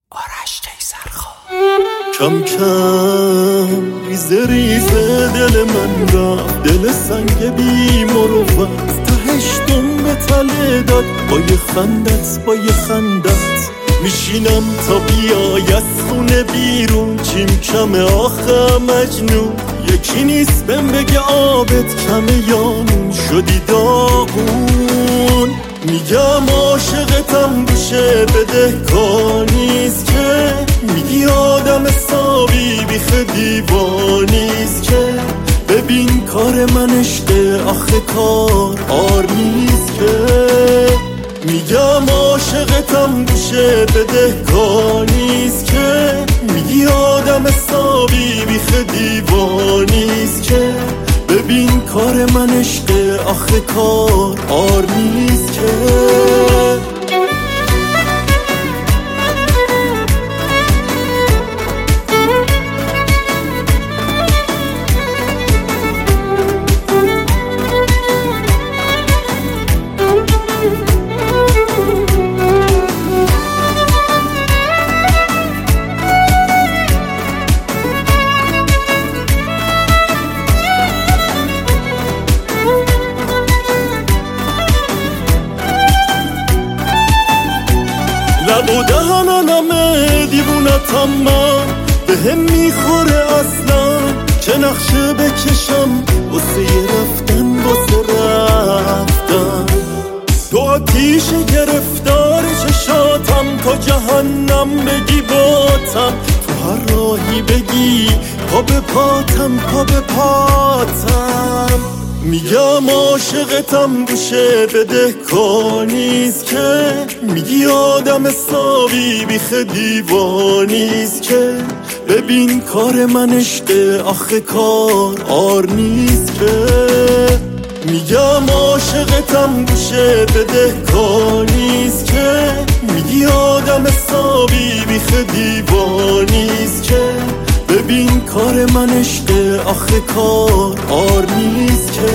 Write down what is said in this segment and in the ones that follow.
آرش کیسرخان. کم کم ریزه ریزه دل من رفت، دل سنگ بی مروت، تهش دم تله داد. با یه خندت میشینم تا بیای از خونه بیرون. چیم کمه آخه مجنون، یکی نیست بهم بگه آبت کمه یا نون شدی داغون. میگم عاشقتم گوشه بده، کار نیست که میگی آدم حسابی بیخ دیوانیست که. ببین کار من عشقه آخه کار آر نیست که. میگم عاشقتم گوشه بده، کار نیست که میگی آدم حسابی بیخ دیوانیست که. ببین کار من عشقه آخه کار آر نیست که. لب و دهنمه دیوونتم من، بهم میخوره اصلا که نقشه بکشم واسه رفتن تو آتیش گرفتار چشاتم، تا جهنم بگی باتم، تو هر راهی بگی پا به پاتم. میگم عاشقتم گوشه بده، کار نیست که میگی آدم حسابی بیخ دیوانیست که. ببین کار من عشقه آخه کار آر نیست که. میگم عاشقتم گوشه بده، کار نیست که میگی آدم حسابی بیخ دیوانیست که. ببین کار من عشقه آخه کار آر نیست که.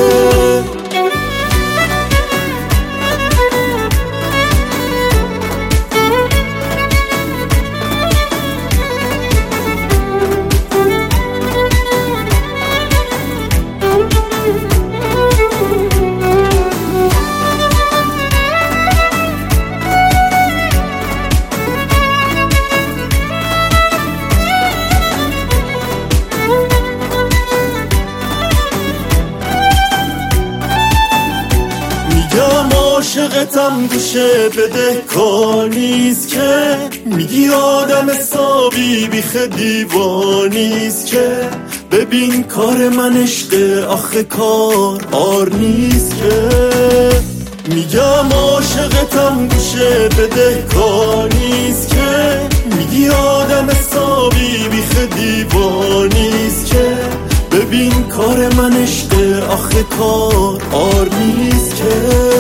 عاشقتم گوشه بده، کار نیست که میگی آدم حسابی بیخ دیوانیست که. ببین کار من عشقه آخه کار آر نیست که. میگم عاشقتم گوشه بده، کار نیست که میگی آدم حسابی بیخ دیوانیست که. ببین کار من عشقه آخه کار آر نیست که.